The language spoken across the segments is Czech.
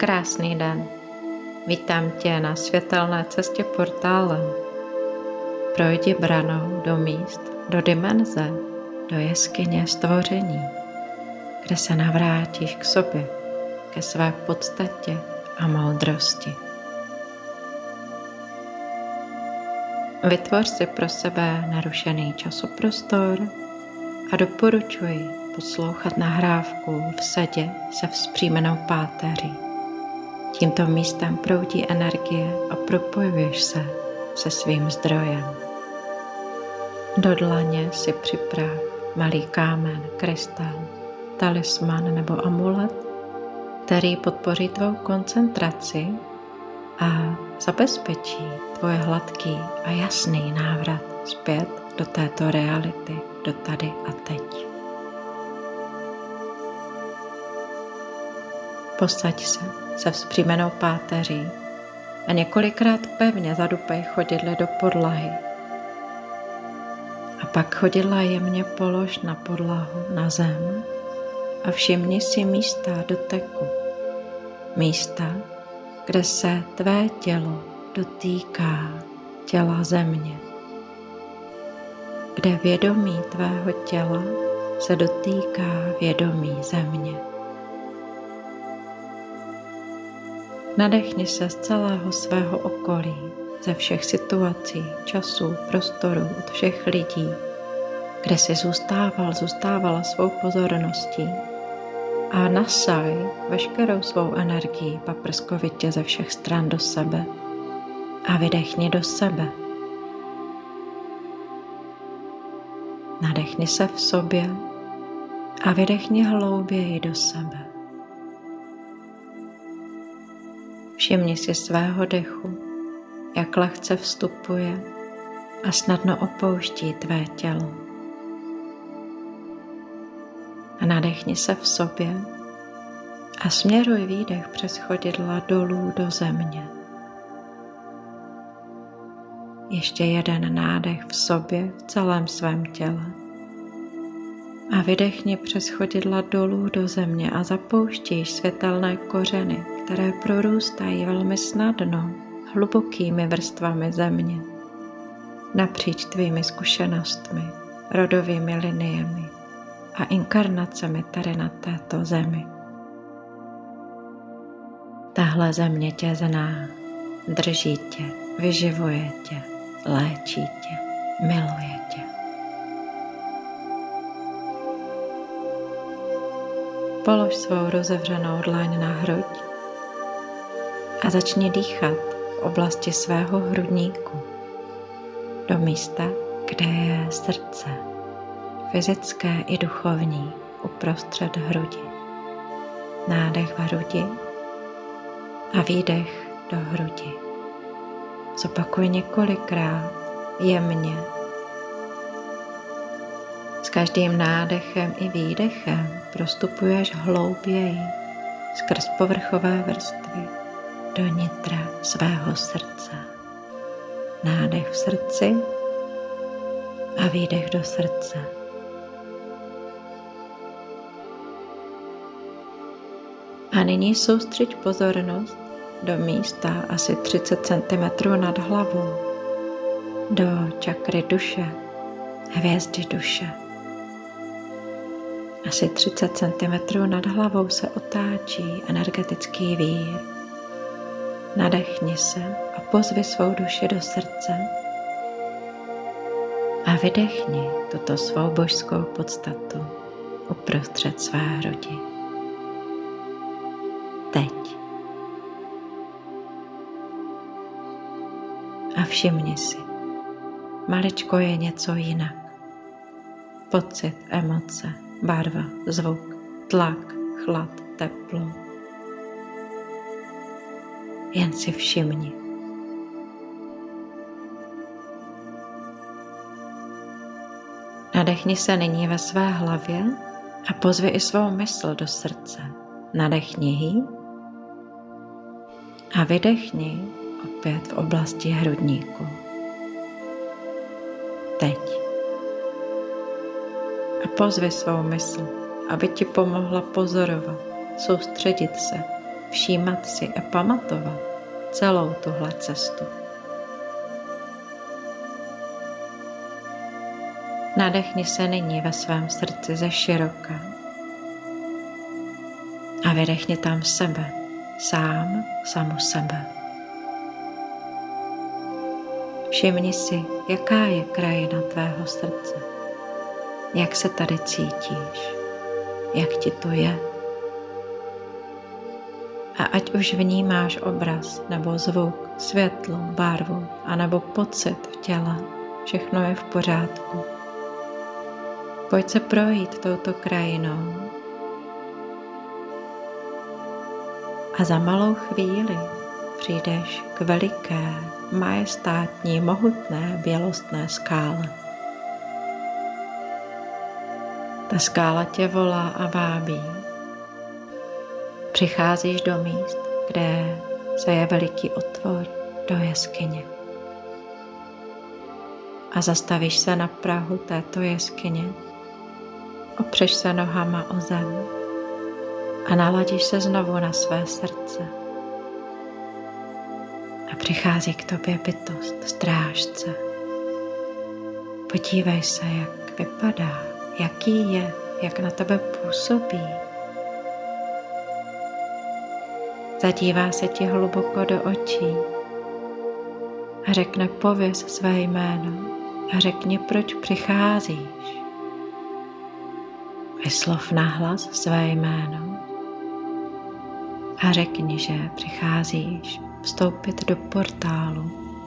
Krásný den. Vítám tě na světelné cestě portálem. Projdi branou do míst, do dimenze, do jeskyně stvoření, kde se navrátíš k sobě, ke své podstatě a moudrosti. Vytvoř si pro sebe narušený časoprostor a doporučuji poslouchat nahrávku v sedě se vzpřímenou páteří. Tímto místem proudí energie a propojuješ se se svým zdrojem. Do dlaně si připrav malý kámen, krystal, talisman nebo amulet, který podpoří tvou koncentraci a zabezpečí tvoj hladký a jasný návrat zpět do této reality, do tady a teď. Posaď se vzpřímenou páteří a několikrát pevně zadupej chodidly do podlahy. A pak chodidla jemně polož na podlahu, na zem a všimni si místa doteku. Místa, kde se tvé tělo dotýká těla země. Kde vědomí tvého těla se dotýká vědomí země. Nadechni se z celého svého okolí, ze všech situací, časů, prostorů, od všech lidí, kde jsi zůstávala svou pozorností a nasaj veškerou svou energii paprskovitě ze všech stran do sebe a vydechni do sebe. Nadechni se v sobě a vydechni hlouběji do sebe. Všimni si svého dechu, jak lehce vstupuje a snadno opouští tvé tělo. A nadechni se v sobě a směruj výdech přes chodidla dolů do země. Ještě jeden nádech v sobě, v celém svém těle. A vydechni přes chodidla dolů do země a zapouštíš světelné kořeny, které prorůstají velmi snadno hlubokými vrstvami země, napříč tvými zkušenostmi, rodovými liniemi a inkarnacemi tady na této zemi. Tahle země tě zná, drží tě, vyživuje tě, léčí tě, miluje tě. Polož svou rozevřenou dlaň na hruď a začni dýchat v oblasti svého hrudníku, do místa, kde je srdce, fyzické i duchovní, uprostřed hrudi. Nádech v hrudi a výdech do hrudi. Zopakuj několikrát, jemně. S každým nádechem i výdechem prostupuješ hlouběji skrz povrchové vrstvy do nitra svého srdce. Nádech v srdci a výdech do srdce. A nyní soustřeď pozornost do místa asi 30 cm nad hlavou, do čakry duše, hvězdy duše. Asi 30 cm nad hlavou se otáčí energetický vír. Nadechni se a pozvi svou duši do srdce a vydechni tuto svou božskou podstatu uprostřed své hrudi. Teď. A všimni si, maličko je něco jinak. Pocit, emoce, barva, zvuk, tlak, chlad, teplo. Jen si všimni. Nadechni se nyní ve své hlavě a pozvi i svou mysl do srdce. Nadechni ji a vydechni opět v oblasti hrudníku. Teď. A pozvi svou mysl, aby ti pomohla pozorovat, soustředit se, všímat si a pamatovat celou tuhle cestu. Nadechni se nyní ve svém srdci ze široka a vydechni tam sebe, samu sebe. Všimni si, jaká je krajina tvého srdce, jak se tady cítíš, jak ti to je. A ať už vnímáš obraz nebo zvuk, světlo, barvu anebo pocit v těle, všechno je v pořádku. Pojď se projít touto krajinou a za malou chvíli přijdeš k veliké, majestátní, mohutné, bělostné skále. Ta skála tě volá a vábí. Přicházíš do míst, kde se je veliký otvor do jeskyně. A zastavíš se na prahu této jeskyně, opřeš se nohama o zem a naladíš se znovu na své srdce. A přichází k tobě bytost, strážce. Podívej se, jak vypadá, jaký je, jak na tebe působí. Zadívá se ti hluboko do očí a řekne: pověz své jméno a řekni, proč přicházíš. Vyslov nahlas své jméno a řekni, že přicházíš vstoupit do portálu.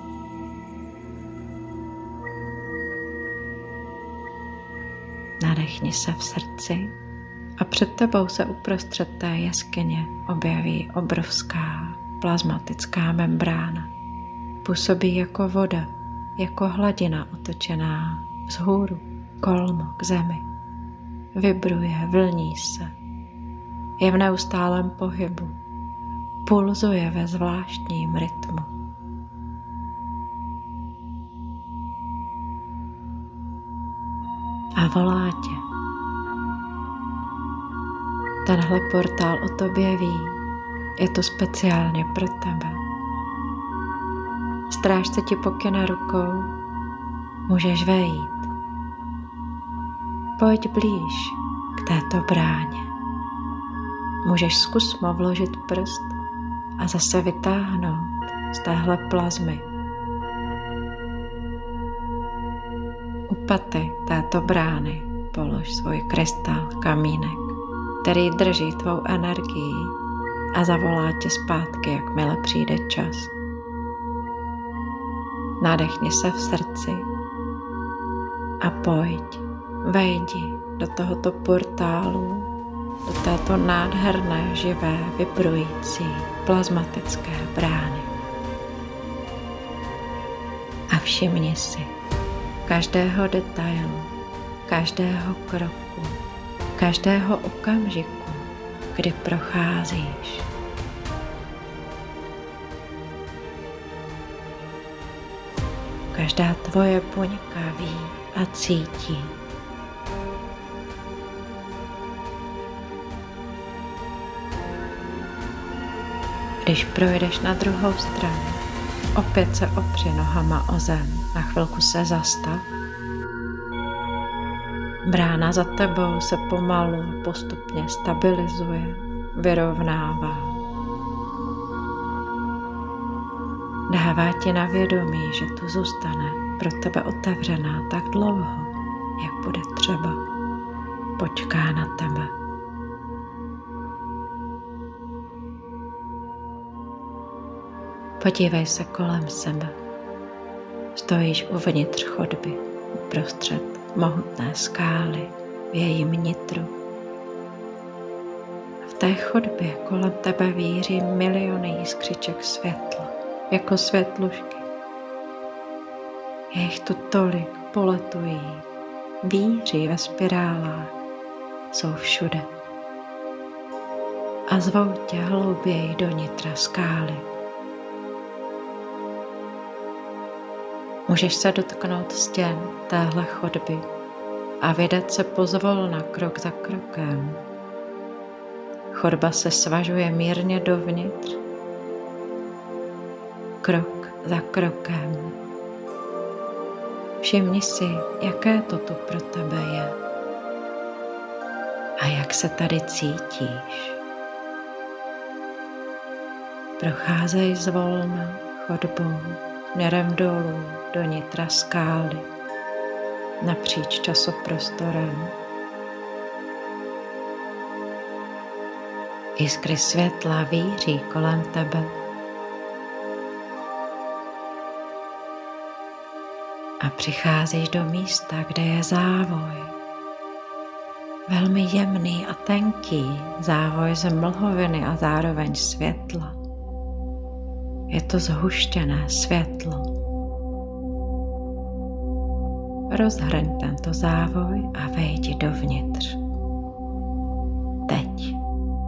Nadechni se v srdci a před tebou se uprostřed té jeskyně objeví obrovská plazmatická membrána. Působí jako voda, jako hladina otočená vzhůru, kolmo k zemi. Vibruje, vlní se, je v neustálém pohybu, pulzuje ve zvláštním rytmu. A volá tě. Tenhle portál o tobě ví, je to speciálně pro tebe. Strážce ti pokyne rukou, můžeš vejít. Pojď blíž k této bráně. Můžeš zkusmo vložit prst a zase vytáhnout z téhle plazmy. U paty této brány polož svůj krystal, kamínek, který drží tvou energii a zavolá tě zpátky, jakmile přijde čas. Nadechni se v srdci a pojď, vejdi do tohoto portálu, do této nádherné, živé, vibrující, plazmatické brány. A všimni si každého detailu, každého kroku, každého okamžiku, kdy procházíš. Každá tvoje buňka ví a cítí. Když projdeš na druhou stranu, opět se opři nohama o zem, na chvilku se zastav. Brána za tebou se pomalu postupně stabilizuje, vyrovnává. Dává ti na vědomí, že tu zůstane pro tebe otevřená tak dlouho, jak bude třeba. Počká na tebe. Podívej se kolem sebe. Stojíš uvnitř chodby, uprostřed mohutné skály, v jejím nitru. V té chodbě kolem tebe víří miliony jiskřiček světla, jako světlušky. Je jich tu tolik, poletují, víří ve spirálách, jsou všude. A zvou tě hlouběji do nitra skály. Můžeš se dotknout stěn téhle chodby a vydat se pozvolna krok za krokem. Chodba se svažuje mírně dovnitř, krok za krokem. Všimni si, jaké to tu pro tebe je a jak se tady cítíš. Procházej zvolna chodbou směrem dolů do nitra skály, napříč časoprostorem. Jiskry světla víří kolem tebe. A přicházíš do místa, kde je závoj. Velmi jemný a tenký závoj z mlhoviny a zároveň světla. Je to zhuštěné světlo. Rozhrň tento závoj a vejdi dovnitř. Teď.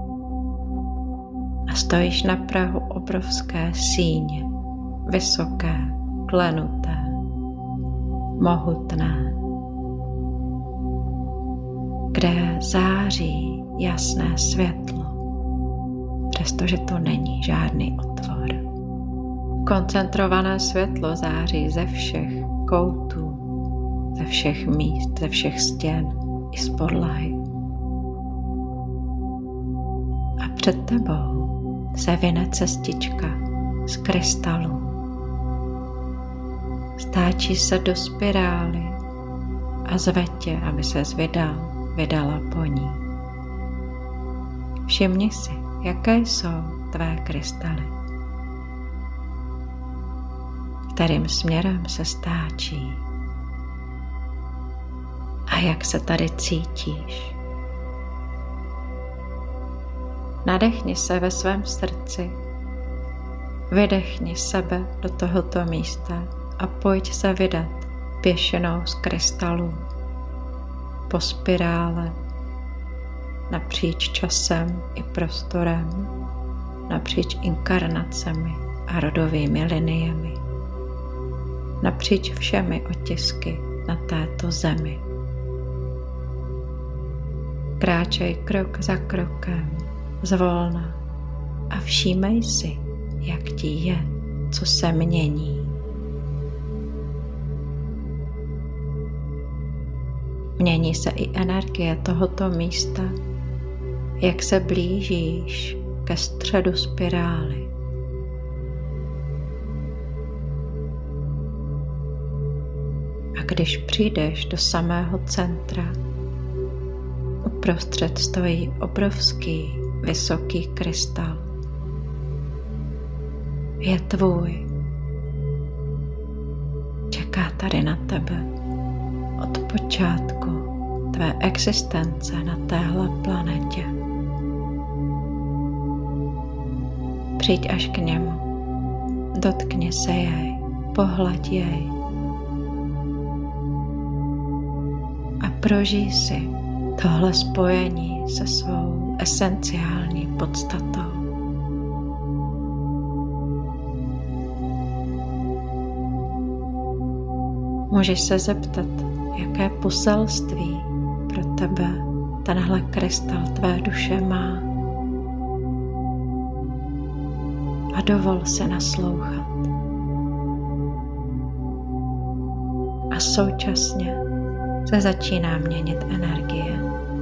A stojíš na prahu obrovské síně, vysoké, klenuté, mohutné, kde září jasné světlo, přestože to není žádný otvor. Koncentrované světlo září ze všech koutů, ze všech míst, ze všech stěn i z podlahy. A před tebou se vyne cestička z krystalu. Stáčí se do spirály a zve tě, aby ses vydala po ní. Všimni si, jaké jsou tvé krystaly. Kterým směrem se stáčí. A jak se tady cítíš. Nadechni se ve svém srdci. Vydechni sebe do tohoto místa a pojď se vydat pěšinou z krystalů. Po spirále, napříč časem i prostorem, napříč inkarnacemi a rodovými liniemi, napříč všemi otisky na této zemi. Kráčej krok za krokem, zvolna a všímej si, jak ti je, co se mění. Mění se i energie tohoto místa, jak se blížíš ke středu spirály. A když přijdeš do samého centra, uprostřed stojí obrovský, vysoký krystal. Je tvůj. Čeká tady na tebe od počátku tvé existence na téhle planetě. Přijď až k němu, dotkni se jej, pohleď jej a prožij si tohle spojení se svou esenciální podstatou. Můžeš se zeptat, jaké poselství pro tebe tenhle krystal tvé duše má. A dovol si naslouchat. A současně se začíná měnit energie.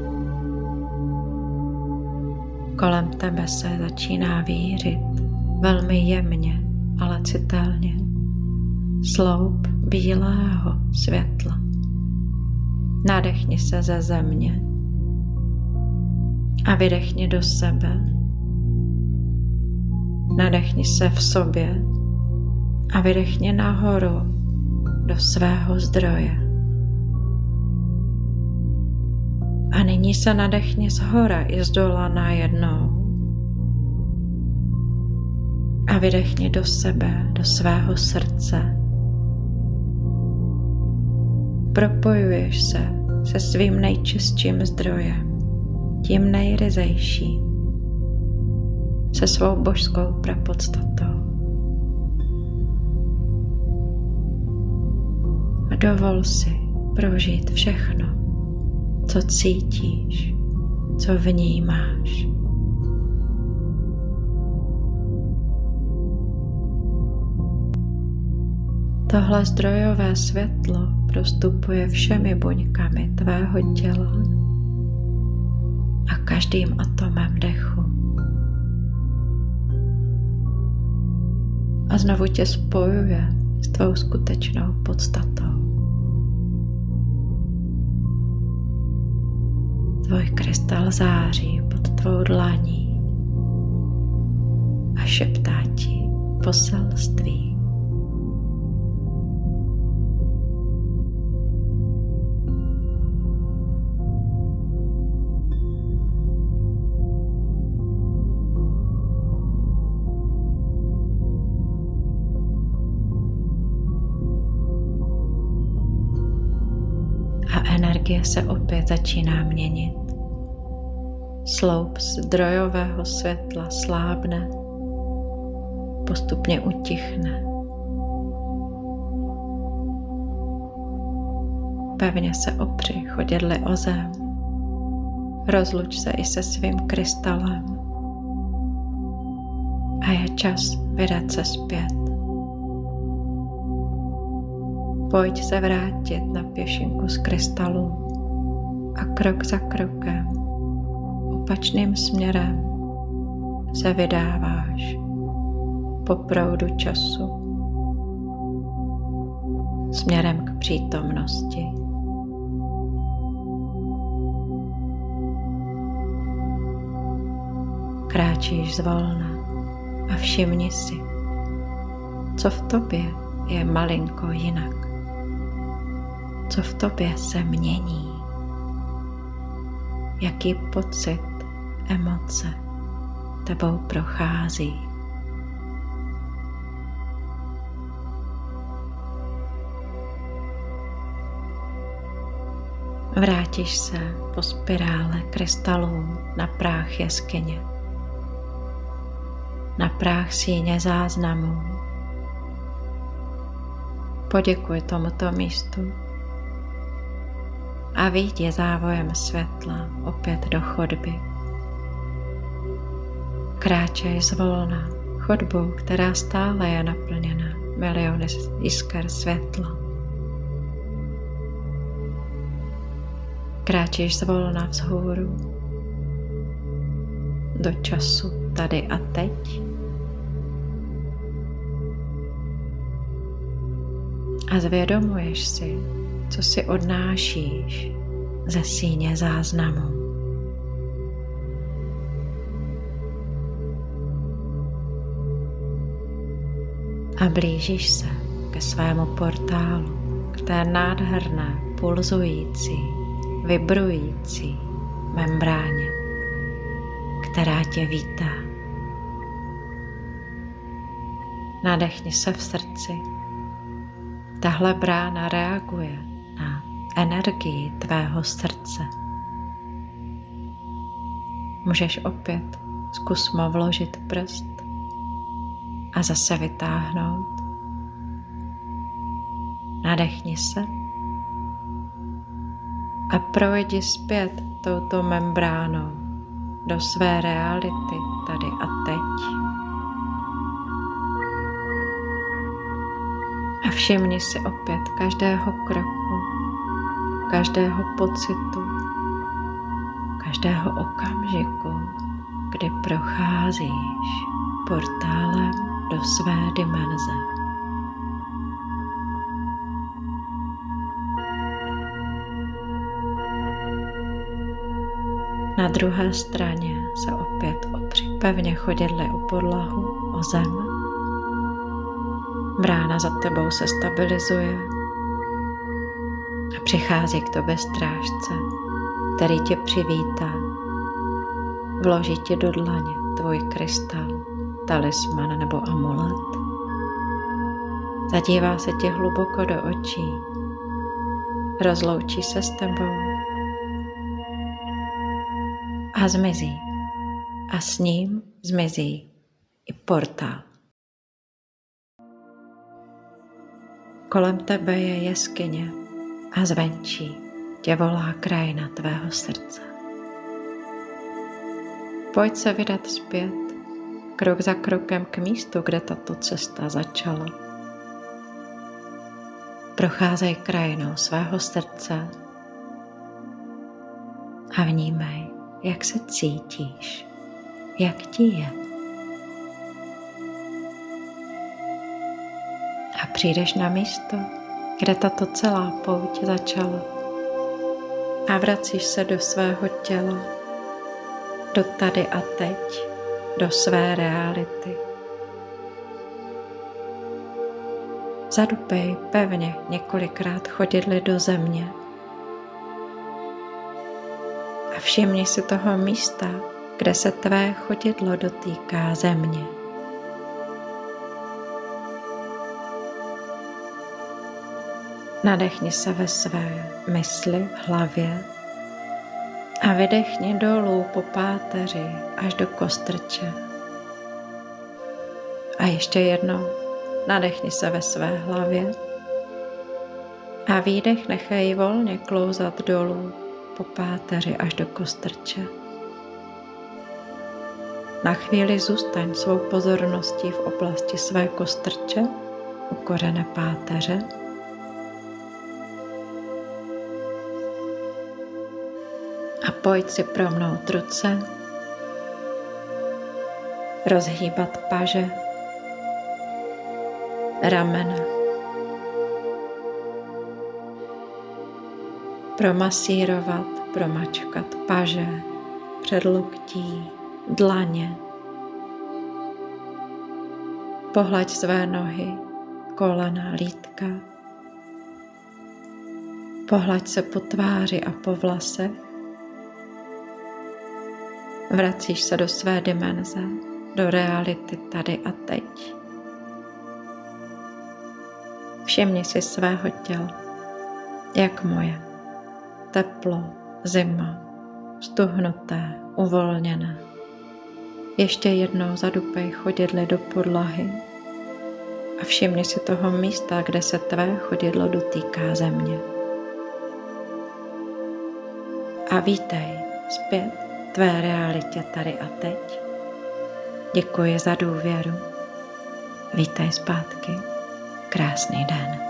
Kolem tebe se začíná vířit velmi jemně, ale citelně sloup bílého světla. Nadechni se ze země a vydechni do sebe. Nadechni se v sobě a vydechni nahoru do svého zdroje. A nyní se nadechni zhora i zdola najednou. A vydechni do sebe, do svého srdce. Propojuješ se se svým nejčistším zdrojem, tím nejryzejším, se svou božskou prapodstatou. A dovol si prožít všechno, co cítíš, co vnímáš. Tohle zdrojové světlo prostupuje všemi buňkami tvého těla a každým atomem dechu. A znovu tě spojuje s tvou skutečnou podstatou. Tvoj krystal září pod tvou dlaní a šeptá ti poselství. A energie se opět začíná měnit. Sloup zdrojového světla slábne, postupně utichne. Pevně se opři chodidly o zem. Rozluč se i se svým krystalem. A je čas vydat se zpět. Pojď se vrátit na pěšinku z krystalu a krok za krokem, opačným směrem se vydáváš po proudu času směrem k přítomnosti. Kráčíš zvolna a všimni si, co v tobě je malinko jinak. Co v tobě se mění? Jaký pocit, emoce tebou prochází? Vrátíš se po spirále krystalů na práh jeskyně, na práh síně záznamů. Poděkuj tomuto místu a vyjdi závojem světla opět do chodby. Kráčej zvolna chodbou, která stále je naplněna miliony jisker světla. Kráčíš zvolna vzhůru do času tady a teď a zvědomuješ si, co si odnášíš ze síně záznamu. A blížíš se ke svému portálu, k té nádherné, pulzující, vibrující membráně, která tě vítá. Nadechni se v srdci. Tahle brána reaguje na energii tvého srdce. Můžeš opět zkusmo vložit prst a zase vytáhnout. Nadechni se a projdi zpět touto membránou do své reality tady a teď. A všimni si opět každého kroku, každého pocitu, každého okamžiku, kdy procházíš portálem do své dimenze. Na druhé straně se opět opři pevně chodidly o podlahu, o zem. Brána za tebou se stabilizuje a přichází k tobě strážce, který tě přivítá. Vloží ti do dlaně tvůj krystal, talisman nebo amulet. Zadívá se ti hluboko do očí, rozloučí se s tebou a zmizí. A s ním zmizí i portál. Kolem tebe je jeskyně a zvenčí tě volá krajina tvého srdce. Pojď se vydat zpět, krok za krokem k místu, kde tato cesta začala. Procházej krajinou svého srdce a vnímej, jak se cítíš, jak ti je. A přijdeš na místo, kde tato celá pouť začala. A vracíš se do svého těla, do tady a teď, do své reality. Zadupej pevně několikrát chodidly do země a všimni si toho místa, kde se tvé chodidlo dotýká země. Nadechni se ve své mysli v hlavě a vydechni dolů po páteři až do kostrče. A ještě jednou nadechni se ve své hlavě a výdech nechej volně klouzat dolů po páteři až do kostrče. Na chvíli zůstaň svou pozorností v oblasti své kostrče u kořene páteře. A pojď si promnout ruce, rozhýbat paže, ramena, promasírovat, promačkat paže, předloktí, dlaně. Pohlaď své nohy, kolena, lítka. Pohlaď se po tváři a po vlasech. Vracíš se do své dimenze, do reality tady a teď. Všimni si svého těla, jak moje. Teplo, zima, stuhnuté, uvolněné. Ještě jednou zadupej chodidly do podlahy a všimni si toho místa, kde se tvé chodidlo dotýká země. A vítej zpět v tvé realitě tady a teď. Děkuji za důvěru. Vítej zpátky. Krásný den.